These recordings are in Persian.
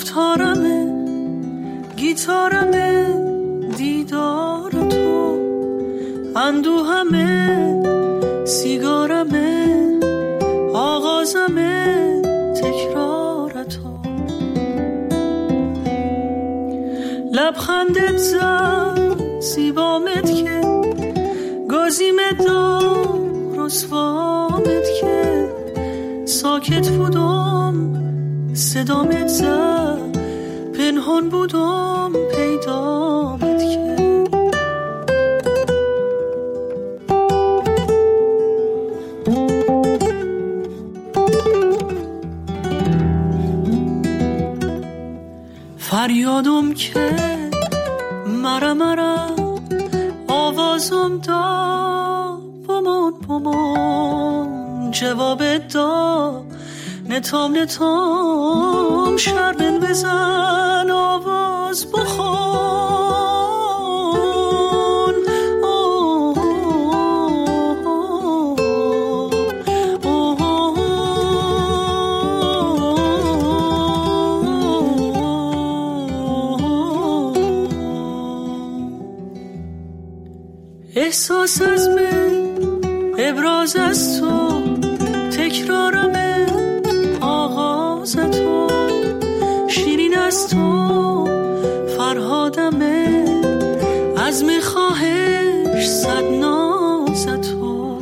گفتارمه گیتارمه دیدار تو، اندوهمه سیگارمه آغازمه تکرار تو. لبخندت زد زیبامت که گازیمت دار رسوامت که ساکت بودم صدامت زد پنهان بودم پیدامت که. فریادم که مرا آوازم دا بمان جواب دا نتام شربن بزن آواز بخون. احساس از من ابراز از تو تکرارمه آغاز تو، شیرین از تو فرهادمه عزم خواهش صد ناز تو.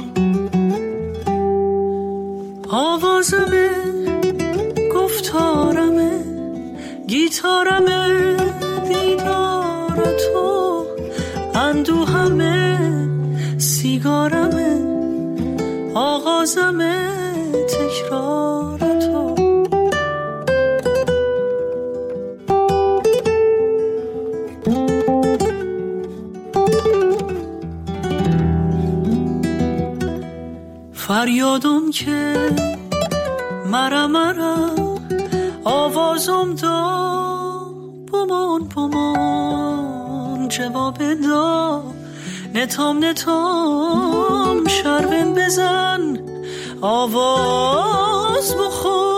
آوازمه گفتارمه گیتارمه دیدار تو، اندوهمه سیگارمه آغازمه تکرار تو. فریادم که مرا آوازم دا بمان جواب دا نتام شربن بزن آواز بخون.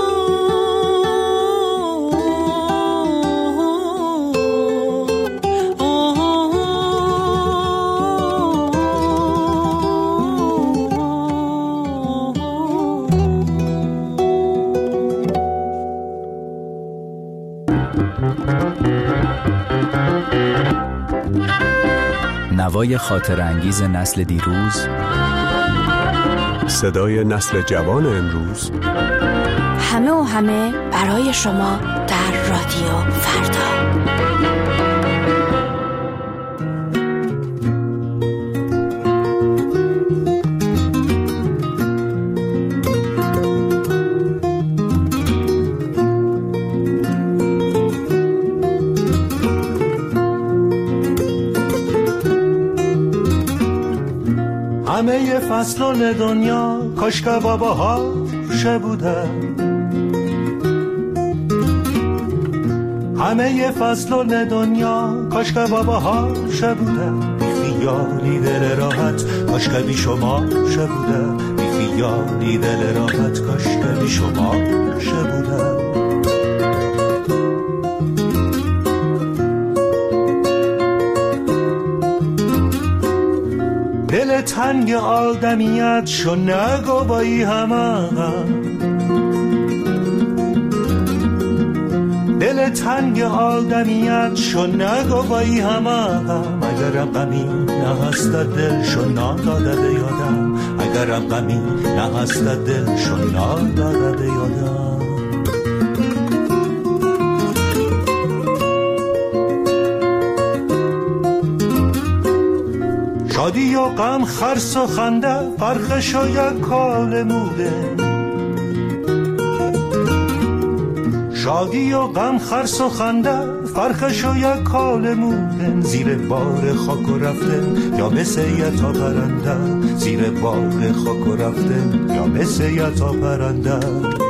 نوای خاطرانگیز نسل دیروز، صدای نسل جوان امروز، همه برای شما در رادیو فردا. همه فصلان دنیا کاش که باباها بودن، همه فصلان دنیا کاش که باباها بودن، بی خیالی دل راحت کاش که بی شما بودن، بی خیالی دل راحت کاش که بی شما بودن. دل تنگ آدمیت شو نگو بایی همه، دل تنگ آدمیت شو نگو بایی همه، اگرم غمی نهست دل شو ناداده یادم، اگرم غمی نهست دل شو ناداده یادم. شادی و غم خرس و خنده فرقش و یک کال موده، شادی و غم خرس و خنده فرقش و یک کال موده، زیر بار خاک و رفتن یا مثل یه تا پرنده، زیر بار خاک و رفتن یا مثل یه تا پرنده.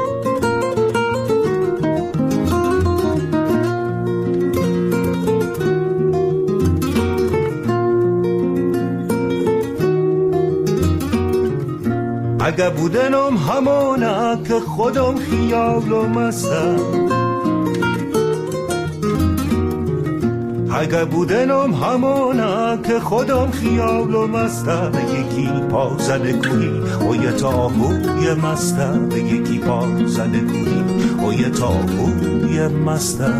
اگه بودنم همونه که خودم خیال و مستم، اگه بودنم همونا که خودم خیالو مسته، یکی پا زده کوهی و یه تابوی مسته، یکی پا زده کوهی و یه تابوی مسته.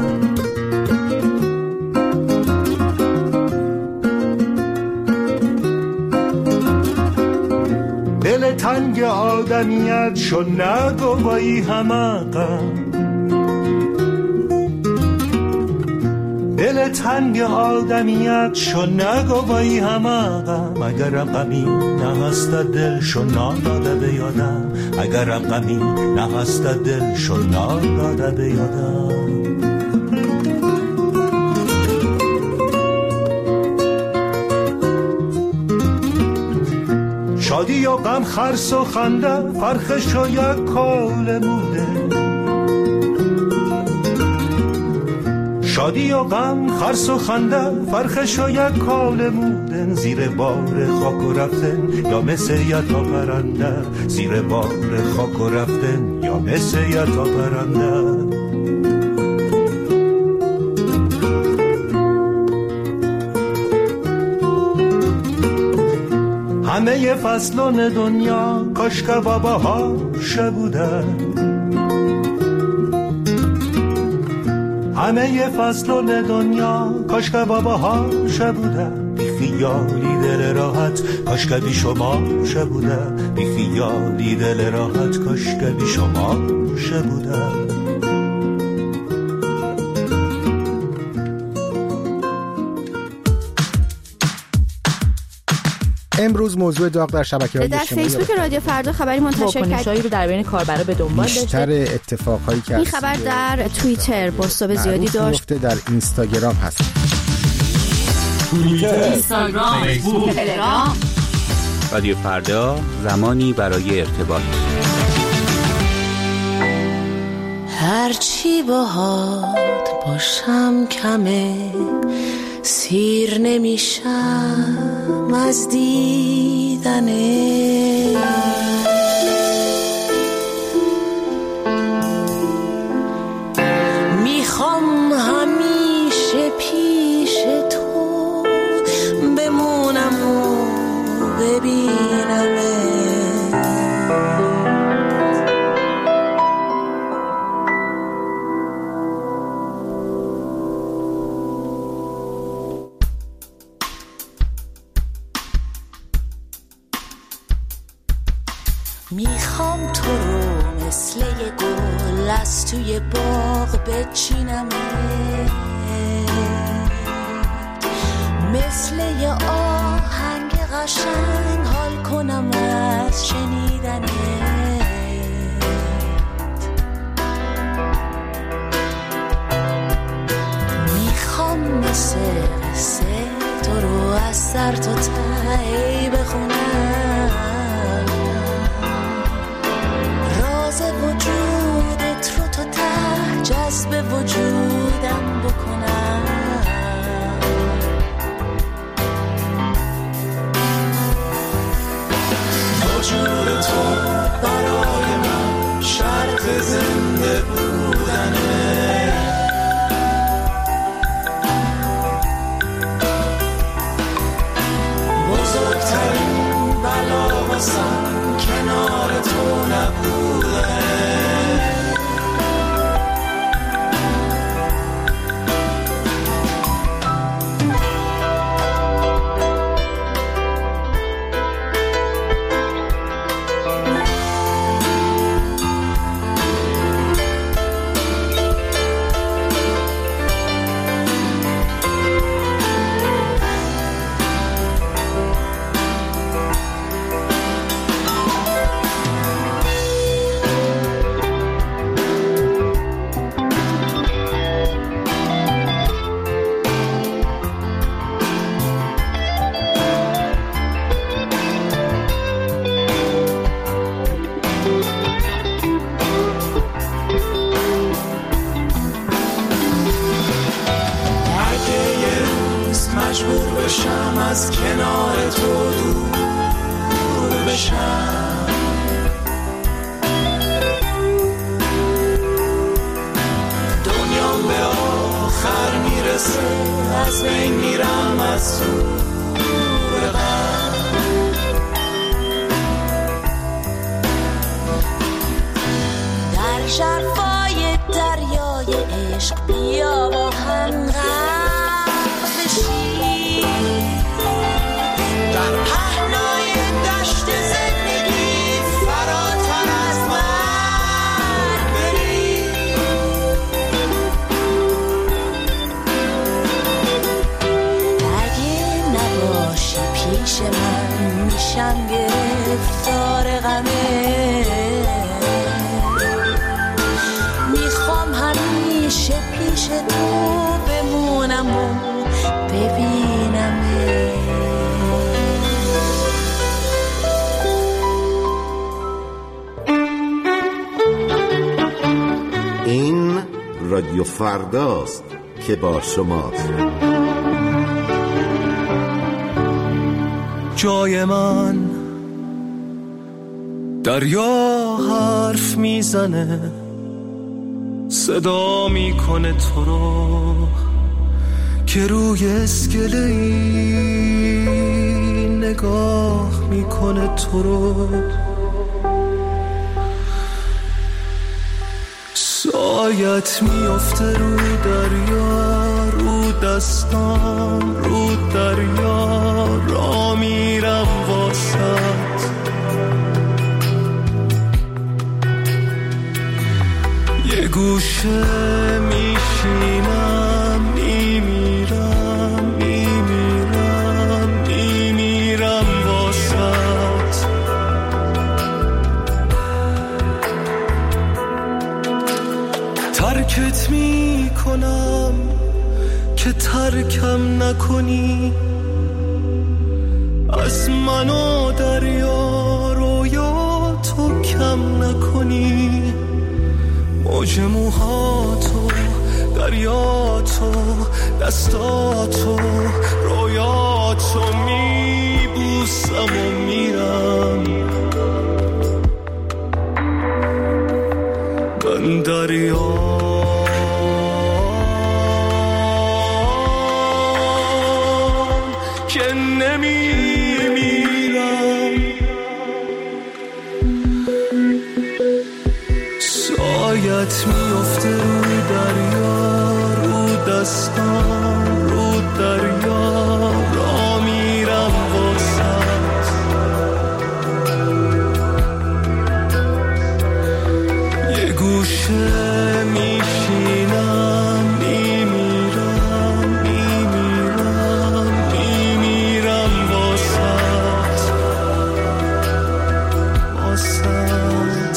دل تنگ آدمیت شو نگو بایی همقم، دل تنگ آدمیت شو نگو بایی همقم. اگرم غمی نهست دل شو ناداده بیادم، اگرم غمی نهست دل شو ناداده بیادم. شادی و غم خرس و خنده فرخش و یک کال موده، شادی و غم خرس و خنده فرخش و یک کال مودن. زیر بار خاک و رفتن یا مثل یه تا پرنده، زیر بار خاک و رفتن یا مثل یه تا پرنده. همه فصلان دنیا کاش که بابا ها شبوده، همه فصلان دنیا کاش که بابا ها شبوده. بی خیالی دل راحت کاش که بی شما شبوده، بی خیالی دل راحت کاش که بی شما شبوده. امروز موضوع داغ در شبکه‌های اجتماعی در فیسبوک رادیو فردا خبری منتشر کرد رو در بین کاربرا به دنبال داشته. بیشتر اتفاقایی که این خبر در توییتر بازتاب زیادی داشت، در اینستاگرام هست، اینستاگرام، فیسبوک، تلگرام. رادیو فردا، زمانی برای ارتباط. هرچی باهات باشم کمه، سیر نمیشم از دیدنه. میخوام همیشه پیش تو بمونم و ببینمه. میخوام تو رو مثل یه گل از توی باغ بچینمه، مثل یه آهنگ قشنگ حال کنم از شنیدنه. میخوام مثل قصه تو رو از سر تا ته بخونم، وجودت رو تا ته جذب وجودم بکنم. وجود تو برای من شرط زنده بودنه. بزرگترین بلا واسم کنار تو نبوده. از کنار تو دور بشم، دنیام به آخر میرسه خلاصه از بین میرم از سور غم. در شرفای دریای عشق بیا با هم غرق بشیم، در پهنای دشت زندگی فراتر از مرگ بریم. اگه نباشی پیش من میشم گرفتار غمه، میخوام همیشه پیش تو بمونم و ببینمه. این رادیو فرداست که با شماست. جای من دریا حرف میزنه، صدا میکنه تو رو که روی اسکله‌ای نگاه میکنه تو رو. سایت میفته رو دریا، رو دستام رو دریا، را میرم واسط. یه گوشه میشینم، میمیرم میمیرم میمیرم واسط. ترکت میکنم که ترکم نکنی، از من و دریا رویا تو کم نکنی. موج موهاتو، دریاتو، دستاتو، رویاتو میبوسم و میرم. من دریا که نمیمیرم. سایت میفته رو دریا، رو دستان رو دریا، را میرم واسط. یه گوشه میشینم، میمیرم میمیرم میمیرم واسط واسط.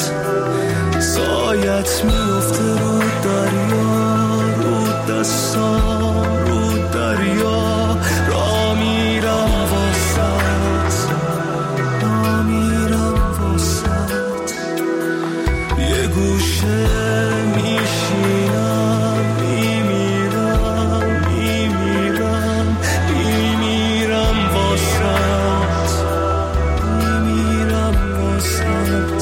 سایت میفته رو دریا، رو دستان رو دریا، را میرم واسط، را میرم واسط. یه گوشه میشینم، میمیرم میمیرم میمیرم واسط، میمیرم واسط.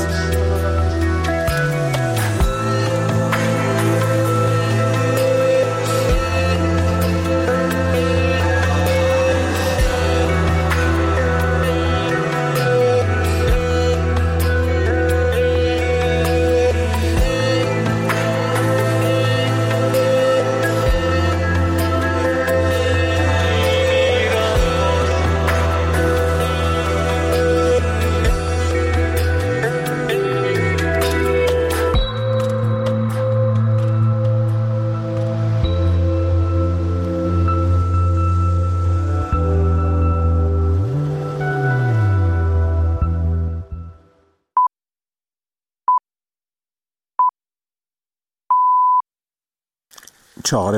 چهار